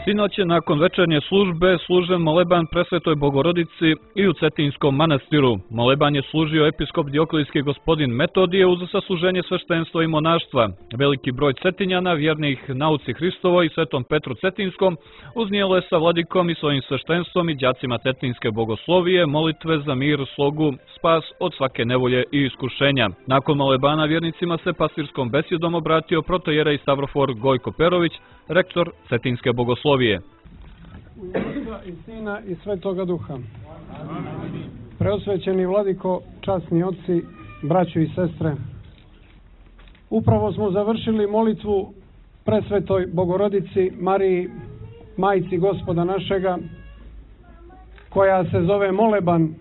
Sinoć je nakon večernje službe služen moleban Presvetoj Bogorodici i u Cetinskom manastiru. Moleban je služio episkop Dioklijski gospodin Metodije uz sasluženje sveštenstva i monaštva. Veliki broj Cetinjana, vjernih nauci Hristovoj i Svetom Petru Cetinskom, uznijelo je sa vladikom i svojim sveštenstvom i đacima Cetinske bogoslovije molitve za mir, slogu, spas od svake nevolje i iskušenja. Nakon molebana vjernicima se pastirskom besjedom obratio protojerej Stavrofor Gojko Perović, rektor Cetinske bogoslovije. U ime Oca i Sina i Svetoga Duha. Preosvećeni vladiko, časni oci, braćo i sestre, upravo smo završili molitvu Presvetoj Bogorodici Mariji, Majci Gospoda našega, koja se zove moleban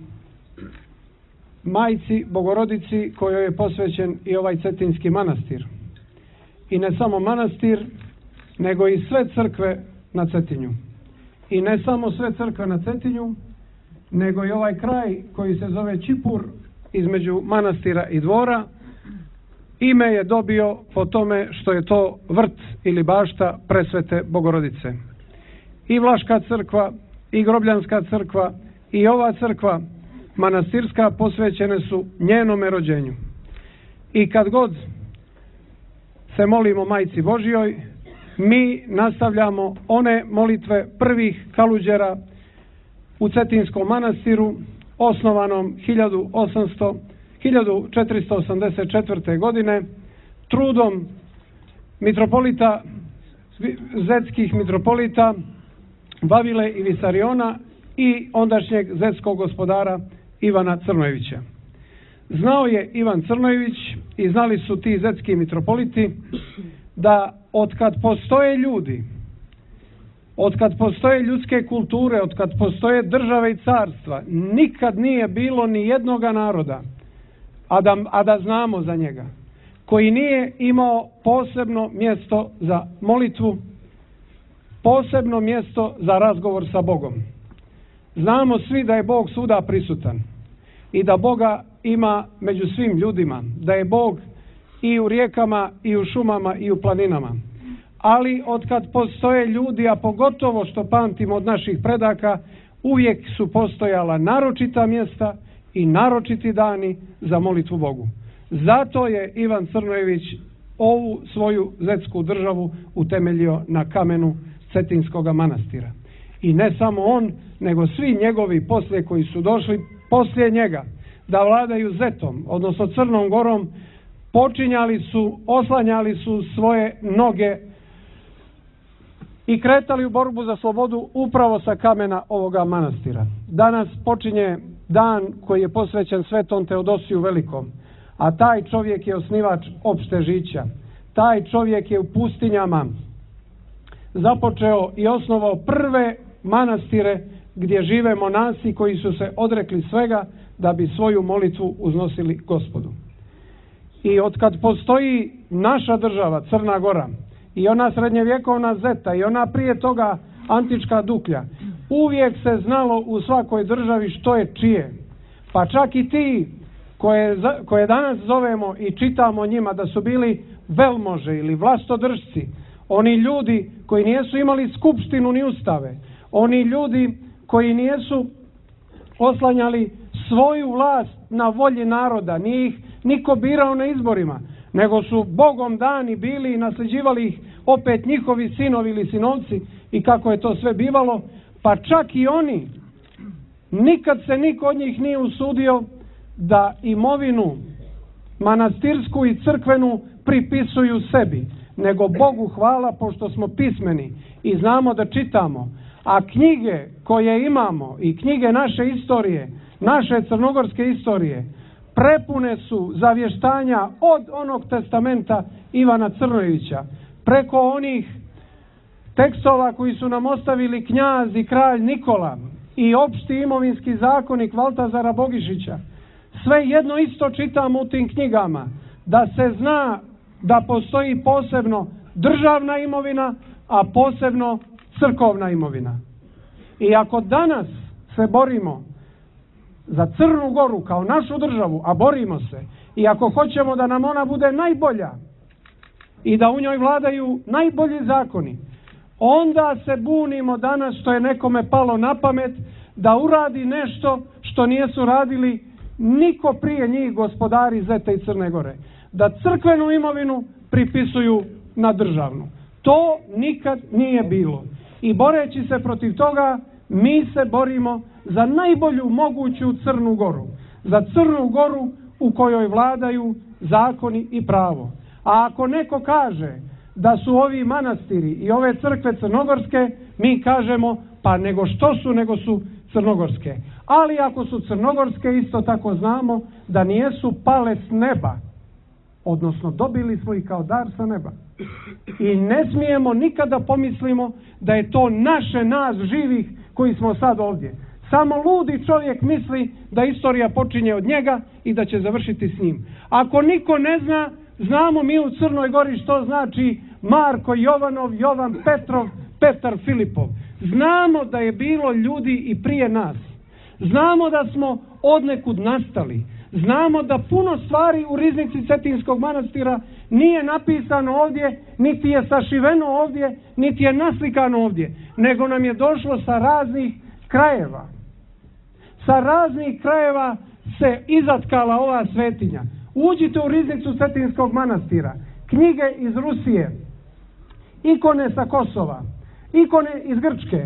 Majci Bogorodici, kojoj je posvećen i ovaj Cetinski manastir. I ne samo manastir, nego i sve crkve na Cetinju. I ne samo sve crkve na Cetinju, nego i ovaj kraj koji se zove Čipur između manastira i dvora. Ime je dobio po tome što je to vrt ili bašta Presvete Bogorodice. I Vlaška crkva, i Grobljanska crkva, i ova crkva manastirska posvećene su njenome rođenju. I kad god se molimo Majci Božjoj, mi nastavljamo one molitve prvih kaluđera u Cetinskom manastiru, osnovanom 1484. godine, trudom mitropolita, zetskih mitropolita Vavile i Visariona i ondašnjeg zetskog gospodara Ivana Crnojevića. Znao je Ivan Crnojević i znali su ti zetski mitropoliti da otkad postoje ljudi, otkad postoje ljudske kulture, otkad postoje države i carstva, nikad nije bilo ni jednoga naroda, a da znamo za njega, koji nije imao posebno mjesto za molitvu, posebno mjesto za razgovor sa Bogom. Znamo svi da je Bog svuda prisutan i da Boga ima među svim ljudima, da je Bog i u rijekama, i u šumama, i u planinama. Ali otkad postoje ljudi, a pogotovo što pamtimo od naših predaka, uvijek su postojala naročita mjesta i naročiti dani za molitvu Bogu. Zato je Ivan Crnojević ovu svoju zetsku državu utemeljio na kamenu Cetinskoga manastira. I ne samo on, nego svi njegovi poslije koji su došli poslije njega da vladaju Zetom, odnosno Crnom Gorom, počinjali su, oslanjali su svoje noge i kretali u borbu za slobodu upravo sa kamena ovoga manastira. Danas počinje dan koji je posvećen Svetom Teodosiju Velikom, a taj čovjek je osnivač opšte žića. Taj čovjek je u pustinjama započeo i osnovao prve manastire gdje žive monasi koji su se odrekli svega da bi svoju molitvu uznosili Gospodu. I otkad postoji naša država, Crna Gora, i ona srednjevjekovna Zeta, i ona prije toga antička Duklja, uvijek se znalo u svakoj državi što je čije. Pa čak i ti koje danas zovemo i čitamo njima da su bili velmože ili vlastodržci, oni ljudi koji nijesu imali skupštinu ni ustave, oni ljudi koji nijesu oslanjali svoju vlast na volji naroda, nije ih niko birao na izborima, nego su Bogom dani bili i nasljeđivali ih opet njihovi sinovi ili sinovci i kako je to sve bivalo, pa čak i oni, nikad se niko od njih nije usudio da imovinu manastirsku i crkvenu pripisuju sebi, nego Bogu hvala pošto smo pismeni i znamo da čitamo, a knjige koje imamo i knjige naše istorije, naše crnogorske istorije, prepune su zavještanja od onog testamenta Ivana Crnojevića, preko onih tekstova koji su nam ostavili knjaz i kralj Nikola i opšti imovinski zakonik Valtazara Bogišića. Sve jedno isto čitamo u tim knjigama, da se zna da postoji posebno državna imovina, a posebno crkovna imovina. I ako danas se borimo za Crnu Goru kao našu državu, a borimo se, i ako hoćemo da nam ona bude najbolja i da u njoj vladaju najbolji zakoni, onda se bunimo danas što je nekome palo na pamet da uradi nešto što nisu radili niko prije njih gospodari Zete i Crne Gore. Da crkvenu imovinu pripisuju na državnu. To nikad nije bilo. I boreći se protiv toga, mi se borimo za najbolju moguću Crnu Goru. Za Crnu Goru u kojoj vladaju zakoni i pravo. A ako neko kaže da su ovi manastiri i ove crkve crnogorske, mi kažemo pa nego su crnogorske. Ali ako su crnogorske, isto tako znamo da nijesu pale s neba, odnosno dobili smo ih kao dar sa neba. I ne smijemo nikada pomislimo da je to naše, nas živih koji smo sad ovdje. Samo ludi čovjek misli da istorija počinje od njega i da će završiti s njim. Ako niko ne zna, znamo mi u Crnoj Gori što znači Marko Jovanov, Jovan Petrov, Petar Filipov. Znamo da je bilo ljudi i prije nas. Znamo da smo odnekud nastali. Znamo da puno stvari u riznici Cetinskog manastira nije napisano ovdje, niti je sašiveno ovdje, niti je naslikano ovdje, nego nam je došlo sa raznih krajeva. Sa raznih krajeva se izatkala ova svetinja. Uđite u riznicu Cetinskog manastira, knjige iz Rusije, ikone sa Kosova, ikone iz Grčke,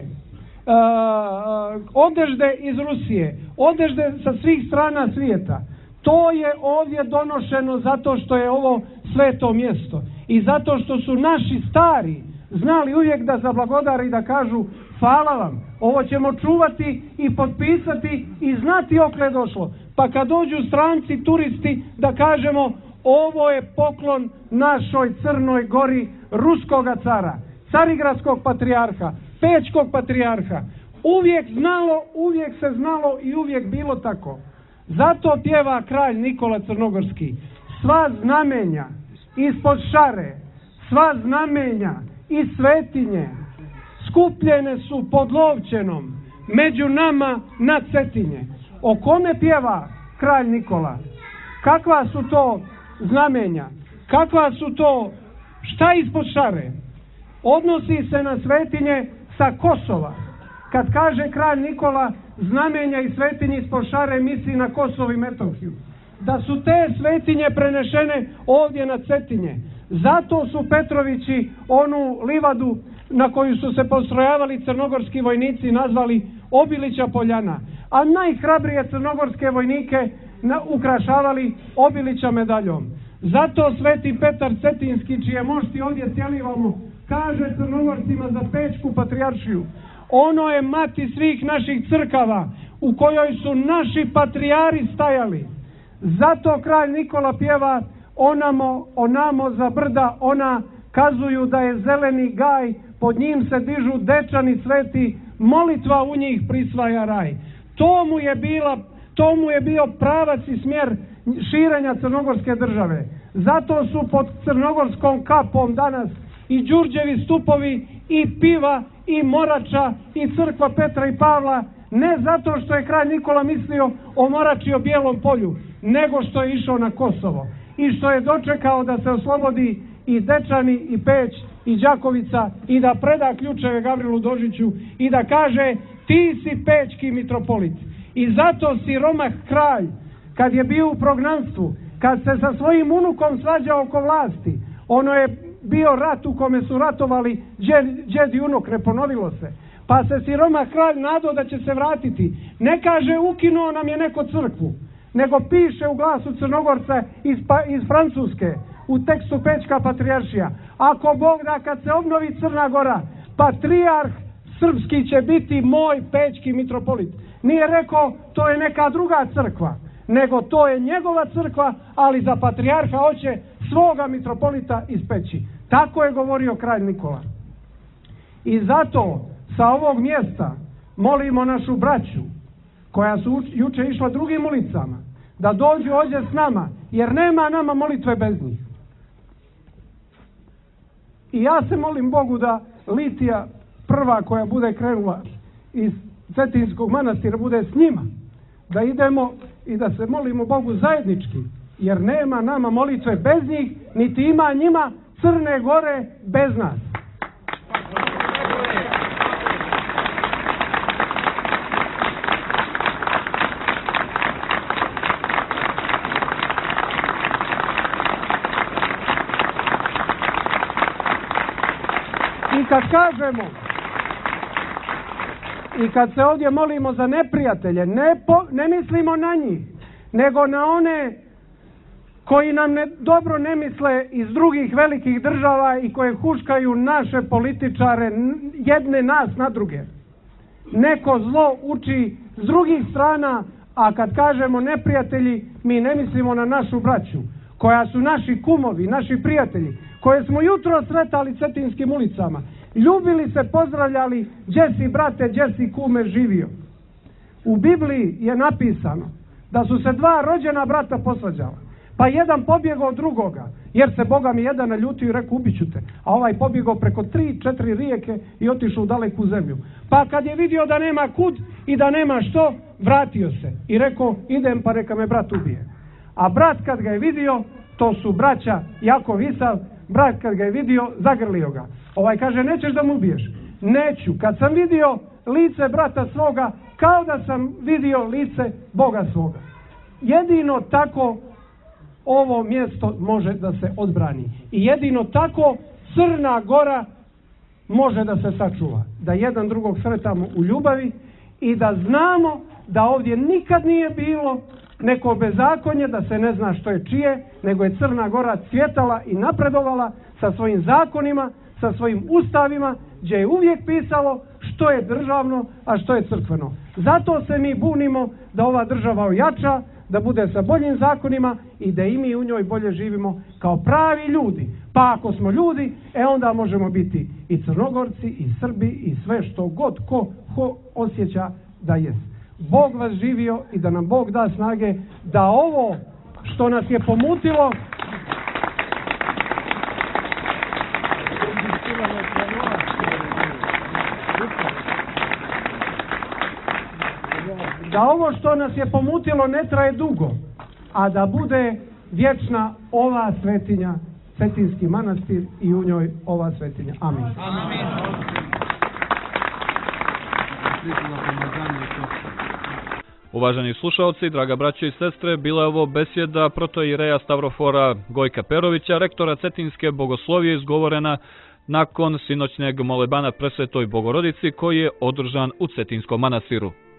odežde iz Rusije, odežde sa svih strana svijeta. To je ovdje donošeno zato što je ovo sveto mjesto i zato što su naši stari znali uvijek da zablagodare i da kažu hvala vam, ovo ćemo čuvati i potpisati i znati okle je došlo. Pa kad dođu stranci, turisti, da kažemo ovo je poklon našoj Crnoj Gori ruskoga cara, carigradskog patrijarha, pečkog patrijarha. Uvijek se znalo i uvijek bilo tako. Zato pjeva kralj Nikola Crnogorski. Sva znamenja ispod šare, sva znamenja i svetinje skupljene su pod Lovćenom među nama na Cetinje. O kome pjeva kralj Nikola? Kakva su to znamenja? Kakva su to, šta ispod šare? Odnosi se na svetinje sa Kosova. Kad kaže kralj Nikola znamenja i svetinje ispod šare, misli na Kosovo i Metohiju. Da su te svetinje prenešene ovdje na Cetinje. Zato su Petrovići onu livadu na koju su se postrojavali crnogorski vojnici nazvali Obilića poljana, a najhrabrije crnogorske vojnike ukrašavali Obilića medaljom. Zato sveti Petar Cetinski, čije mošti ovdje cjelivamo, kaže Crnogorcima za Pečku patrijaršiju: ono je mati svih naših crkava u kojoj su naši patrijari stajali. Zato kralj Nikola pjeva onamo za brda, ona kazuju da je zeleni gaj, pod njim se dižu dečani sveti, molitva u njih prisvaja raj. To mu je bio pravac i smjer širenja crnogorske države. Zato su pod crnogorskom kapom danas i Đurđevi stupovi, i Piva, i Morača, i crkva Petra i Pavla, ne zato što je kralj Nikola mislio o Morači i o Bijelom polju, nego što je išao na Kosovo i što je dočekao da se oslobodi i Dečani, i Peć, i Đakovica, i da preda ključeve Gavrilu Dožiću i da kaže ti si pečki mitropolit. I zato siromah kralj, kad je bio u prognanstvu, kad se sa svojim unukom svađao oko vlasti, ono je bio rat u kome su ratovali džed i unuk, ne ponovilo se, pa se siromah kralj nadao da će se vratiti. Ne kaže ukinuo nam je neko crkvu, nego piše u Glasu Crnogorca iz Francuske, u tekstu Pečka patrijaršija: ako Bog da, kad se obnovi Crna Gora, patrijarh srpski će biti moj pečki mitropolit. Nije rekao to je neka druga crkva, nego to je njegova crkva, ali za patrijarha hoće svoga mitropolita iz Peći. Tako je govorio kralj Nikola. I zato sa ovog mjesta molimo našu braću koja su juče išla drugim ulicama da dođu ovdje s nama, jer nema nama molitve bez njih. I ja se molim Bogu da litija prva koja bude krenula iz Cetinskog manastira bude s njima, da idemo i da se molimo Bogu zajednički, jer nema nama molitve bez njih, niti ima njima Crne Gore bez nas. I kad se ovdje molimo za neprijatelje, ne mislimo na njih, nego na one koji nam dobro ne misle iz drugih velikih država i koje huškaju naše političare jedne nas na druge. Neko zlo uči s drugih strana, a kad kažemo neprijatelji, mi ne mislimo na našu braću, koja su naši kumovi, naši prijatelji, koje smo jutro sretali Cetinskim ulicama, ljubili se, pozdravljali, gdje si brate, gdje si kume živio. U Bibliji je napisano da su se dva rođena brata posvađala, pa jedan pobjegao od drugoga, jer se Boga mi jedan naljutio i rekao ubit ću te, a ovaj pobjegao preko 3-4 rijeke i otišao u daleku zemlju. Pa kad je vidio da nema kud i da nema što, vratio se i rekao idem pa neka me brat ubije. A brat kad ga je vidio, to su braća Jakov i Isav, brat kad ga je vidio, zagrlio ga. Ovaj kaže nećeš da mu ubiješ? Neću, kad sam vidio lice brata svoga, kao da sam vidio lice Boga svoga. Jedino tako ovo mjesto može da se odbrani. I jedino tako Crna Gora može da se sačuva. Da jedan drugog sretamo u ljubavi i da znamo da ovdje nikad nije bilo neko bezakonje, da se ne zna što je čije, nego je Crna Gora cvjetala i napredovala sa svojim zakonima, sa svojim ustavima, gdje je uvijek pisalo što je državno, a što je crkveno. Zato se mi bunimo da ova država ojača, da bude sa boljim zakonima i da i mi u njoj bolje živimo kao pravi ljudi. Pa ako smo ljudi, onda možemo biti i Crnogorci, i Srbi, i sve što god ko osjeća da jest. Bog vas živio i da nam Bog da snage da ovo što nas je pomutilo ne traje dugo, a da bude vječna ova svetinja, Cetinski manastir i u njoj ova svetinja. Amin. Uvaženi slušalci, draga braće i sestre, bila je ovo besjeda protoijereja Stavrofora Gojka Perovića, rektora Cetinske bogoslovije, izgovorena nakon sinoćnjeg molebana Presvetoj Bogorodici koji je održan u Cetinskom manastiru.